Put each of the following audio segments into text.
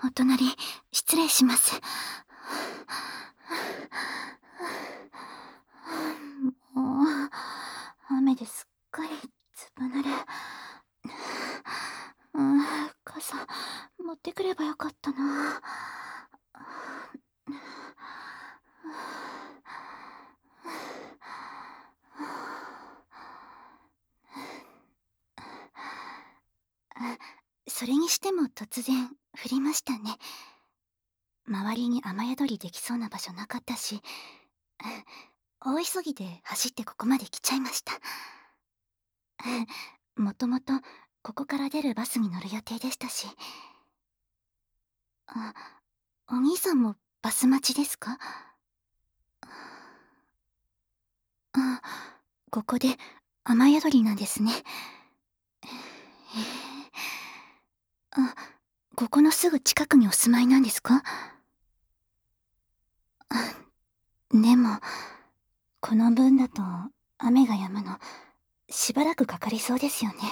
お隣、失礼します。もう、雨ですっかりずぶ濡れ。傘、持ってくればよかったな。それにしても突然降りましたね。周りに雨宿りできそうな場所なかったし、大急ぎで走ってここまで来ちゃいました。もともとここから出るバスに乗る予定でしたし。あ、お兄さんもバス待ちですか？あ、ここで雨宿りなんですね。へえ。あ、ここのすぐ近くにお住まいなんですか？でも、この分だと雨が止むのしばらくかかりそうですよね。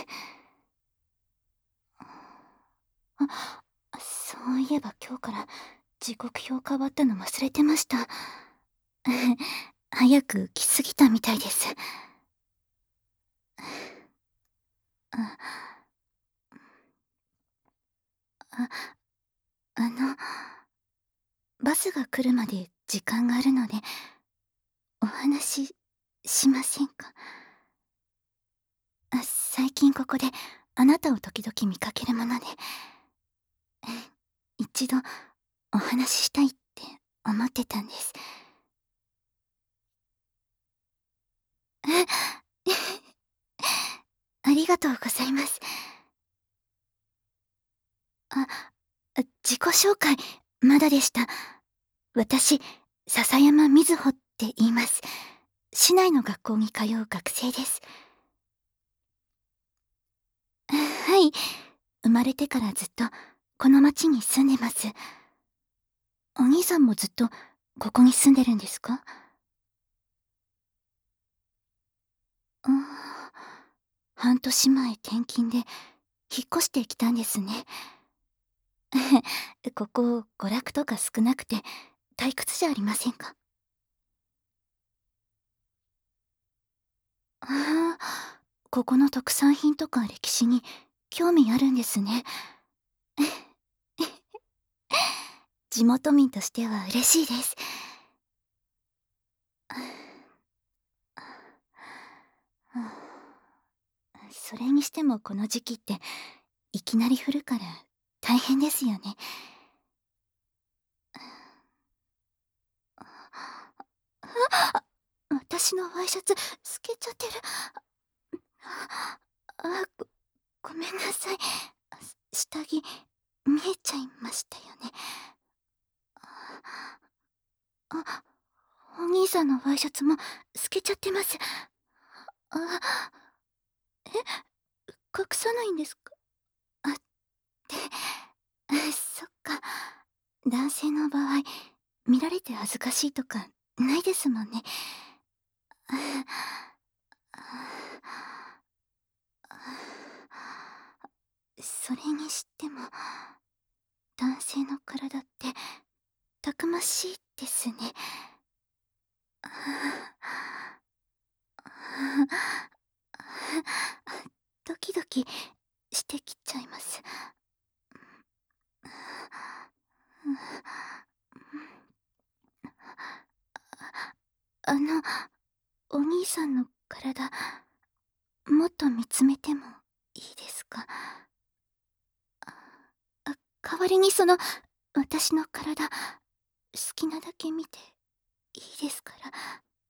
そういえば今日から時刻表変わったの忘れてました。早く来すぎたみたいです。あ、あ、あの、バスが来るまで時間があるので、お話しませんか？最近ここであなたを時々見かけるもので、一度お話ししたいって思ってたんです。ありがとうございます。あ、自己紹介、まだでした。私、笹山瑞穂って言います。市内の学校に通う学生です。はい。生まれてからずっとこの町に住んでます。お兄さんもずっとここに住んでるんですか？ああ、半年前転勤で引っ越してきたんですね。ここ娯楽とか少なくて退屈じゃありませんか？ああ、ここの特産品とか歴史に興味あるんですね。地元民としては嬉しいです。それにしてもこの時期っていきなり降るから大変ですよね。私のワイシャツ透けちゃってる。ごめんなさい。下着見えちゃいましたよね。あ、お兄さんのワイシャツも透けちゃってます。あ、隠さないんですか？あ、そっか。男性の場合、見られて恥ずかしいとかないですもんね。それにしても、男性の体ってたくましいですね。ドキドキしてきちゃいます。あの、お兄さんの体、もっと見つめてもいいですか？代わりに私の体、好きなだけ見ていいですから。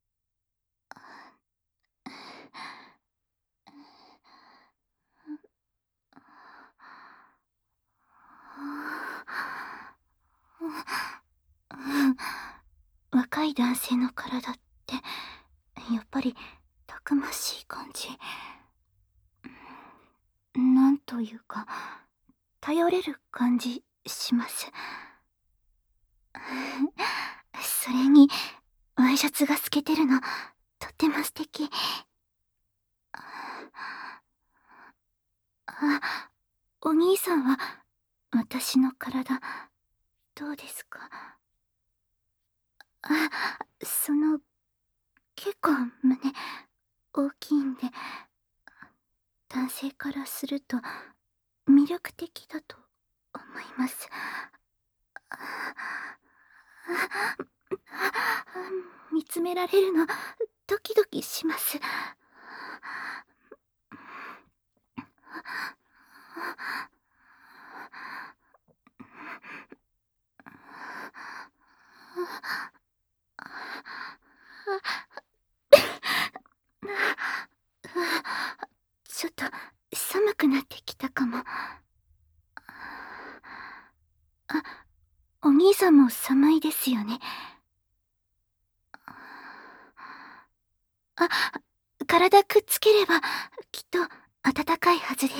若い男性の体って、やっぱりたくましい感じ。なんというか、頼れる感じします。それに、ワイシャツが透けてるの、とっても素敵。あ、お兄さんは、私の体、 どうですか？結構胸大きいんで、男性からすると魅力的だと思います。見つめられるのドキドキします。ちょっと寒くなってきたかも。あ、お兄さんも寒いですよね。あ、体くっつければきっと暖かいはずです。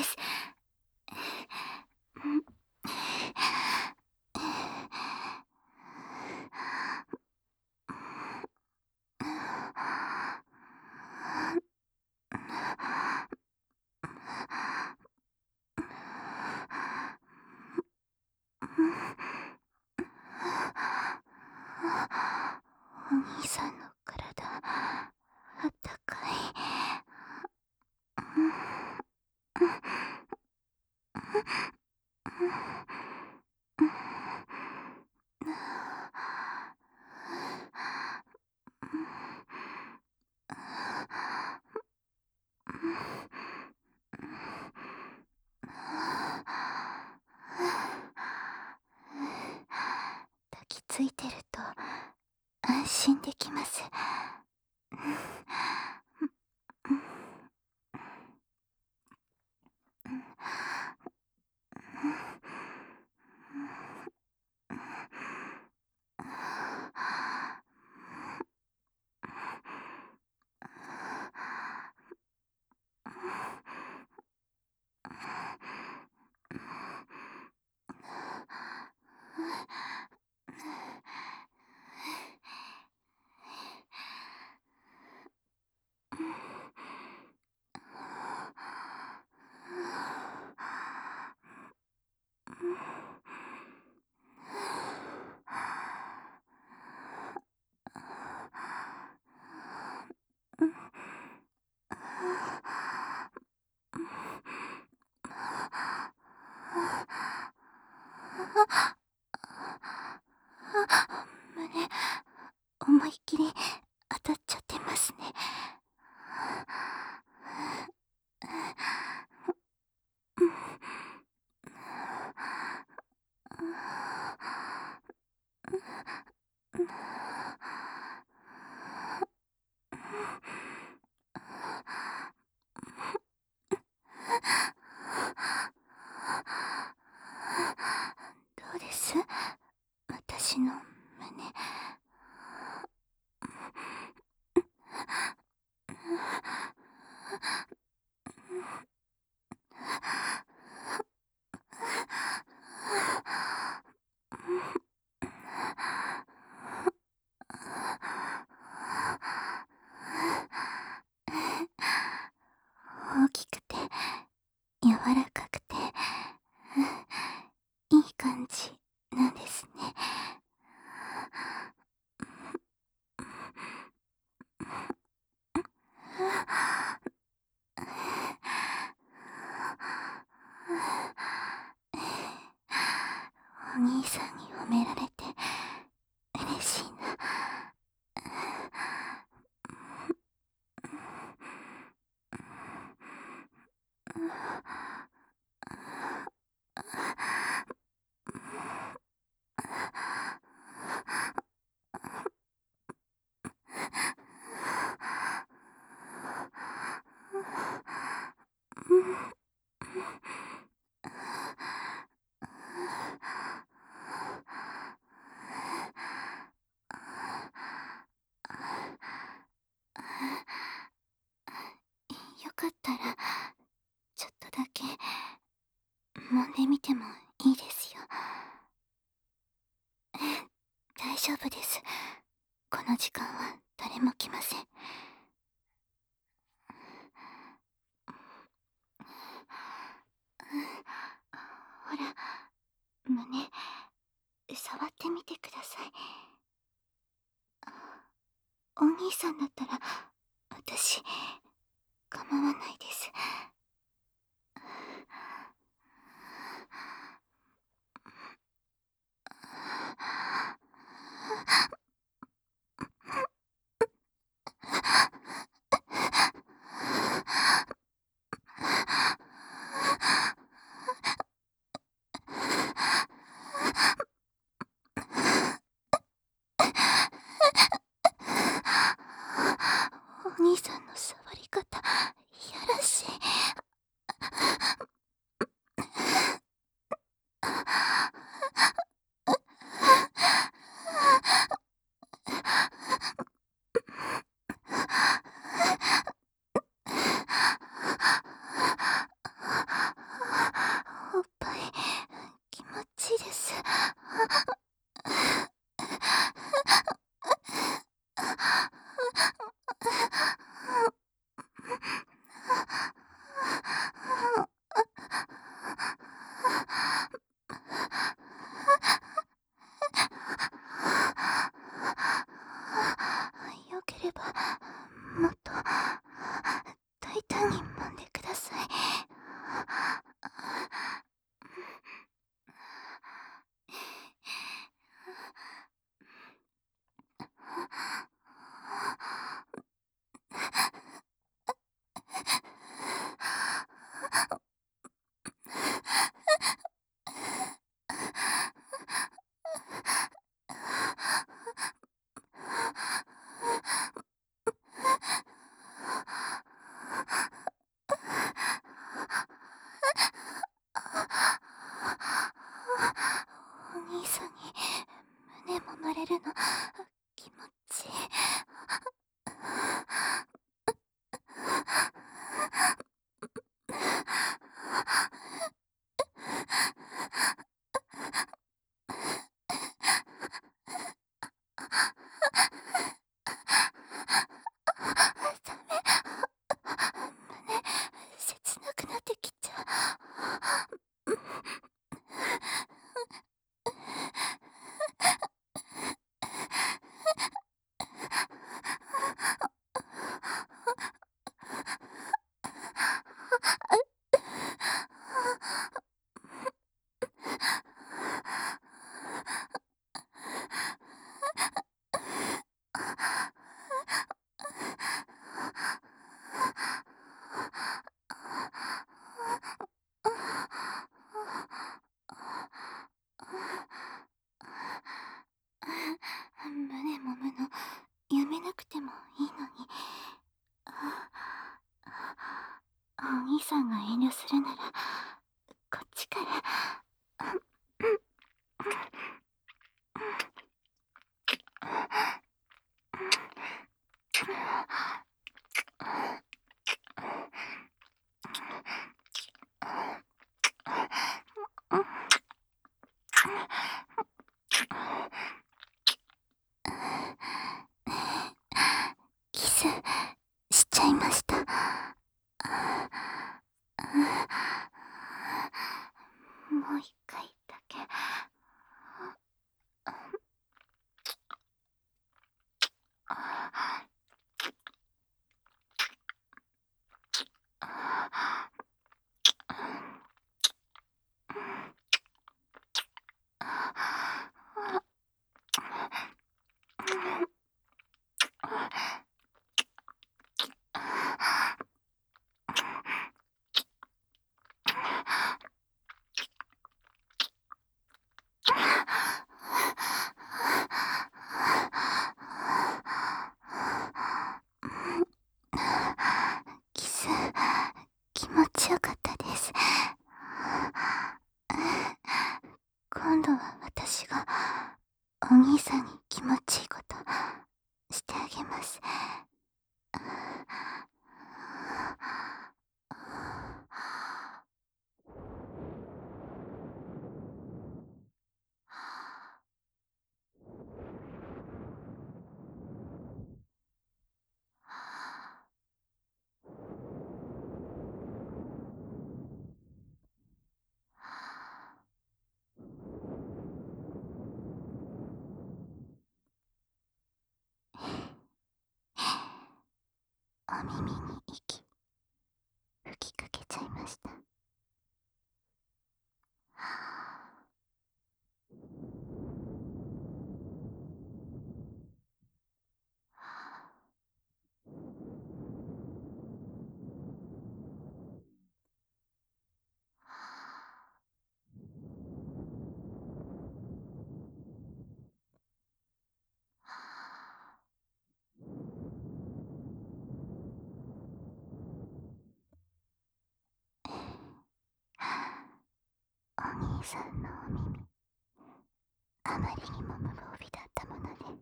お兄さんの体、あったかい。抱きついてると安心できます。胸、思いっきり当たっちゃってますね。どうです？私の胸。大きくて柔らかくていい感じなんですね。お兄さんに褒められて嬉しいな。よかったらちょっとだけ揉んでみてもいいですよ。大丈夫です。この時間は誰も来ません。ほら、胸、 触ってみてください。お兄さんだったら私構わないです。お兄さんの触り方いやらしい。おっぱい気持ちいいです。よければもっと大胆に揉んでください。お兄さんに胸揉まれるの気持ちいい。切なくなってきちゃう。胸揉むのやめなくてもいいのに。お兄さんが遠慮するならこっちから。キスしちゃいました。もう一回だけ。キス気持ちよかったです。今度は私がお兄さんに気持ちいいことしてあげます。 兄さんのお耳、あまりにも無防備だったものね。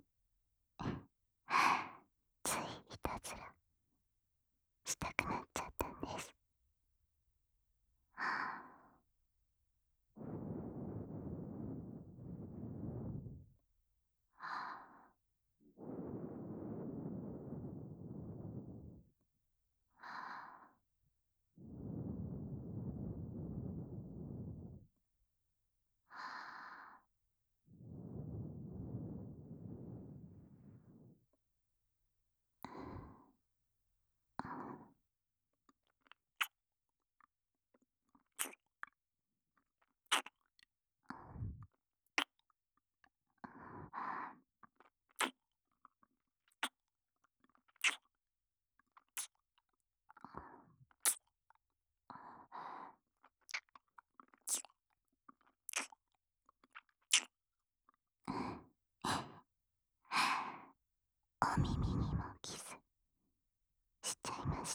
ついいたずらしたくなっちゃったんです。お耳にもキスしちゃいました。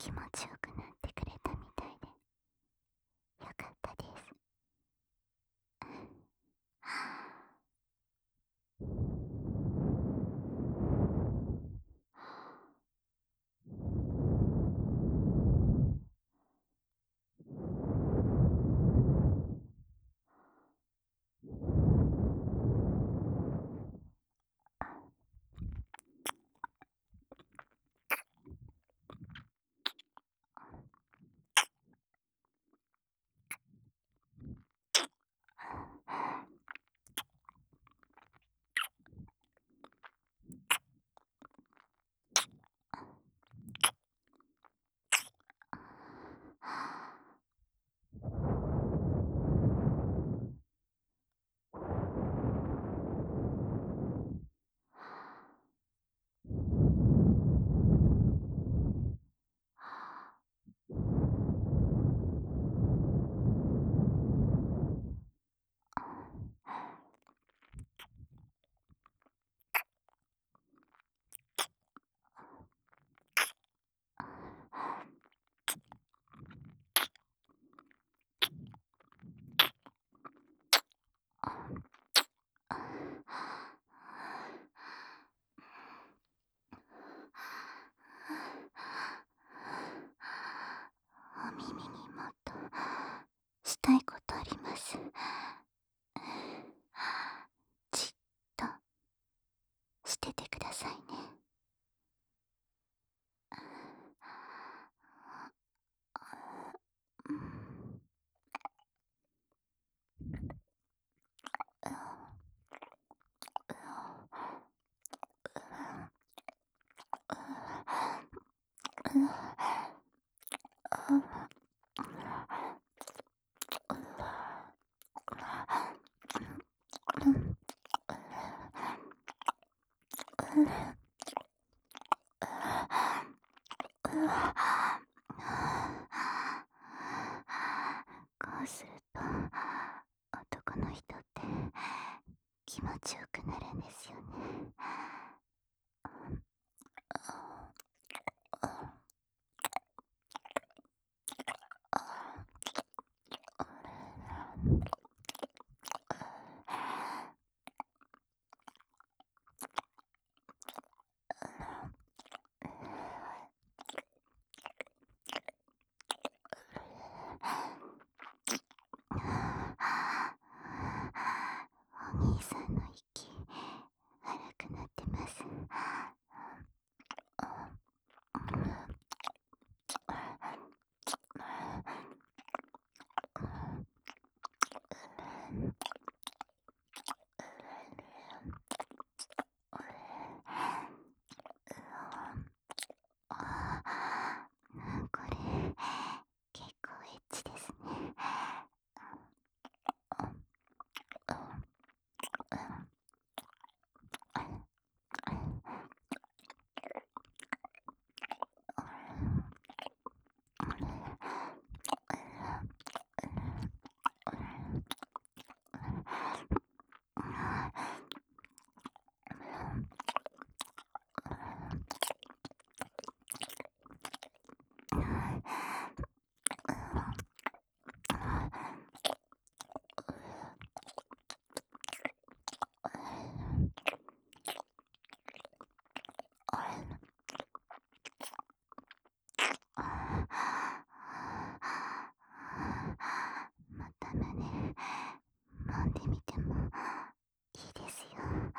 気持ちよくなってくれたみたいでよかったです。お耳にもっとしたいことあります。じっとしててくださいね。こうすると男の人って気持ちよくなるんですよね。お兄さんの息荒くなってます。これ結構エッチですね。また胸揉んでみてもいいですよ。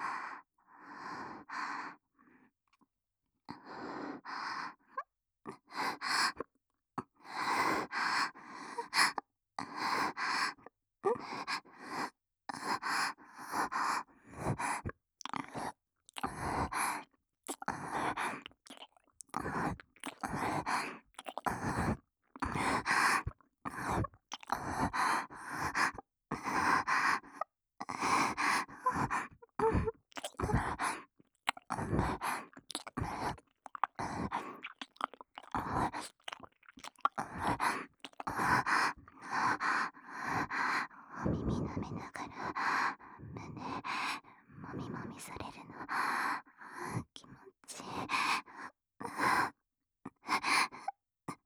お耳舐めながら胸もみもみされるの気持ちいい。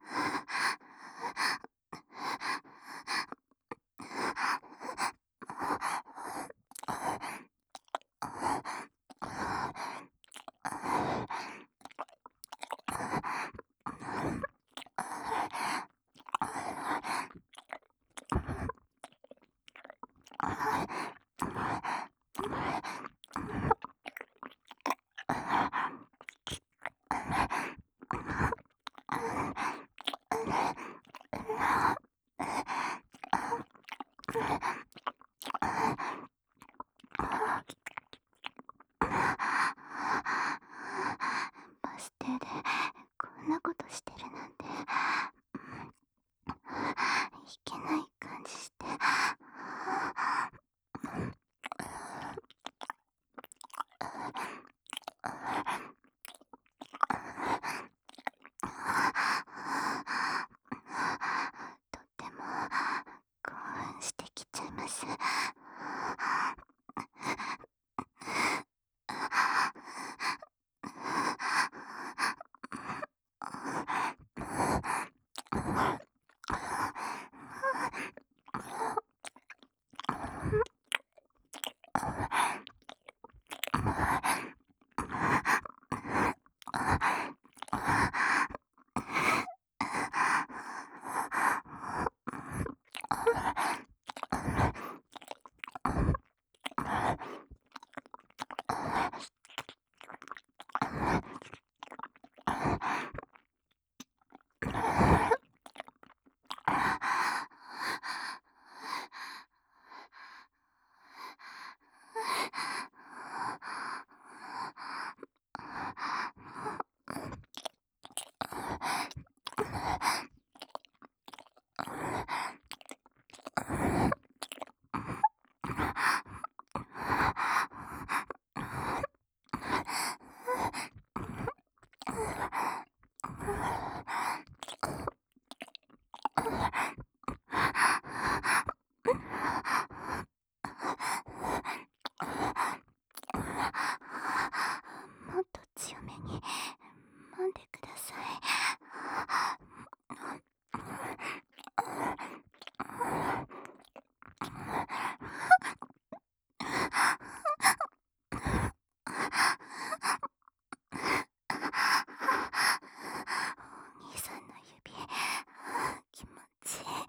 してきちゃいます。もっと強めに揉んでください。お兄さんの指、気持ちいい。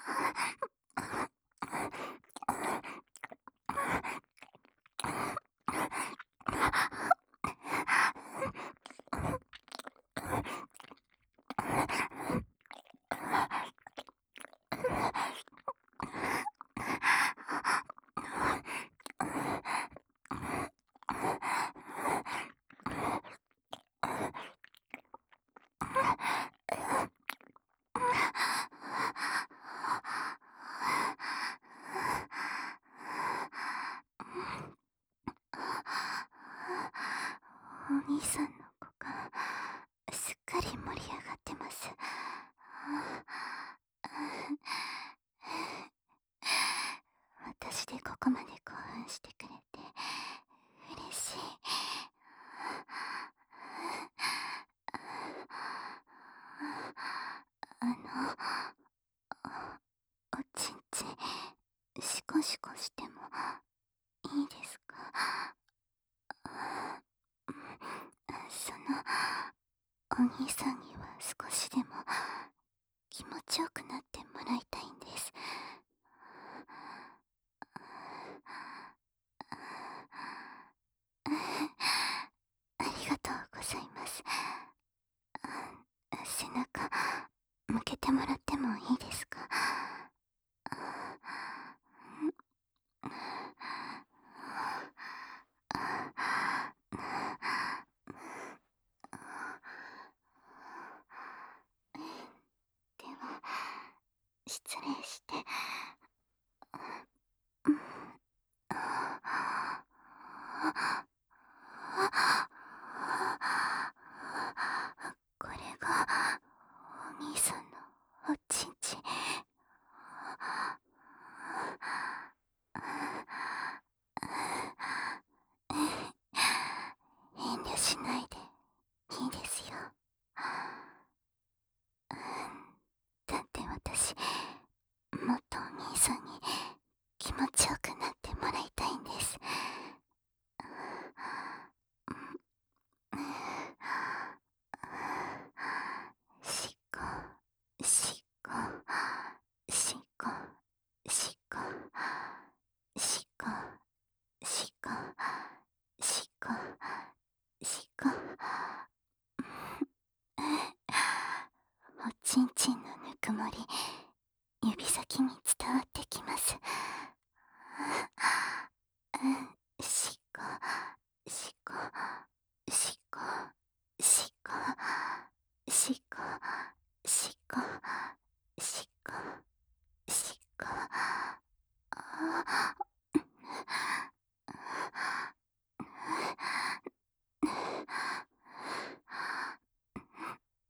お兄さんの子がすっかり盛り上がってます。私でここまで興奮してくれて嬉しい。あの、おちんちんシコシコしてもいいですか？その、お兄さんには少しでも気持ちよくなってもらいたいんです。ありがとうございます。背中向けてもらってもいいですか？では失礼して。これがお兄さんのおちんちん。遠慮しないでいいですよ。だって私、もっとお兄さんに気持ちよくなってもらいたいんです。しこ、しこ、しこ、しこ、しこ、しこ、しこ、しこ。おちんちんのぬくもり、指先に伝わってきます。しこ、しこ、しこ、しこ、しこ、しこ、しこ、しこ。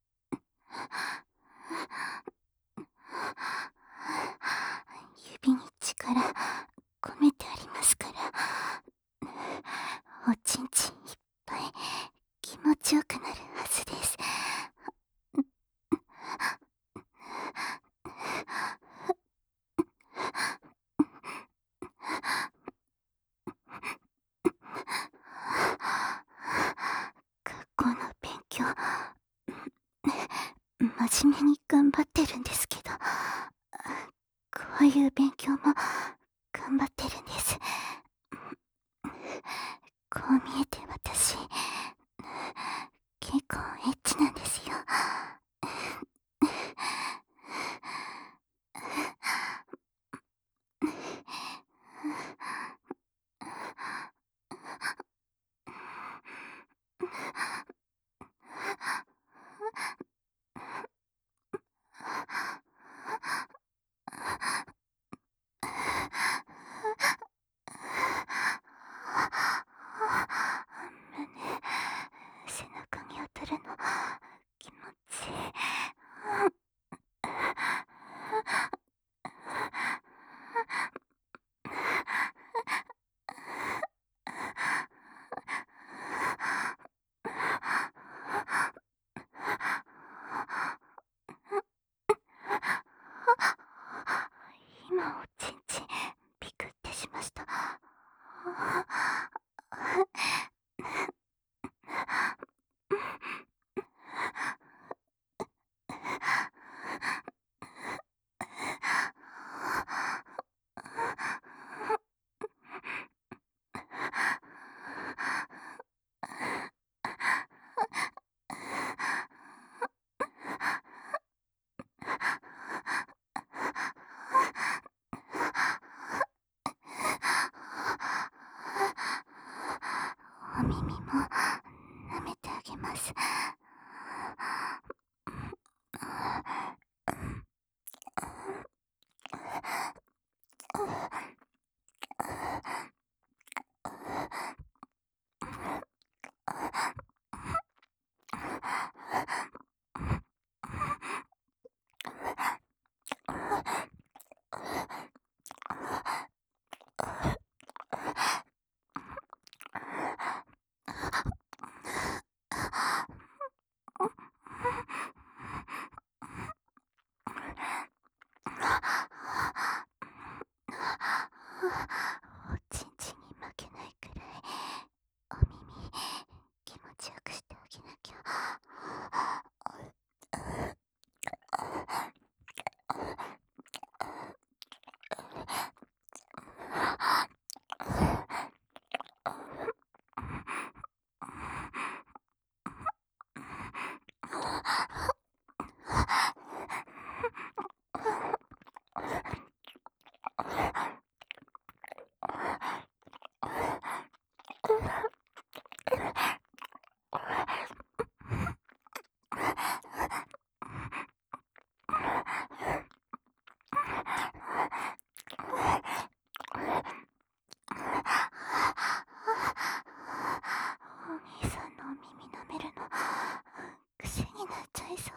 指にそういう勉強も頑張ってるんです。こう見えて私、結構エッチなんですよ。背中に当たるの気持ちいい。今おちんちんピクってしました。お耳も舐めてあげます。おちんちんに負けないくらいお耳気持ちよくしてあげなきゃ。お兄さんのお耳舐めるの癖になっちゃいそう。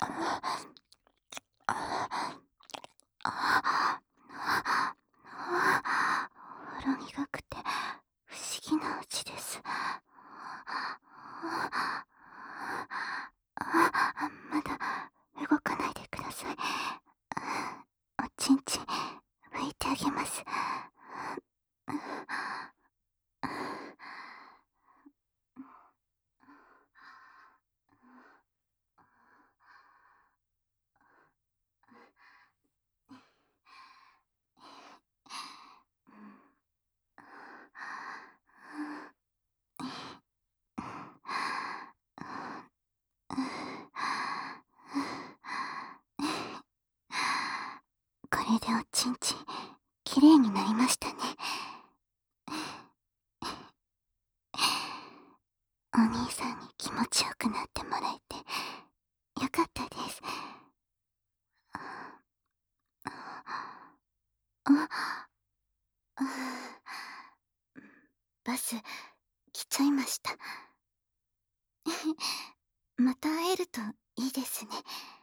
ほろ苦くて不思議な味です。まだ動かないでください。おちんちん拭いてあげます。これでおちんちんきれいになりましたね。お兄さんに気持ちよくなってもらえてよかったです。あ、バス来ちゃいました。また会えるといいですね。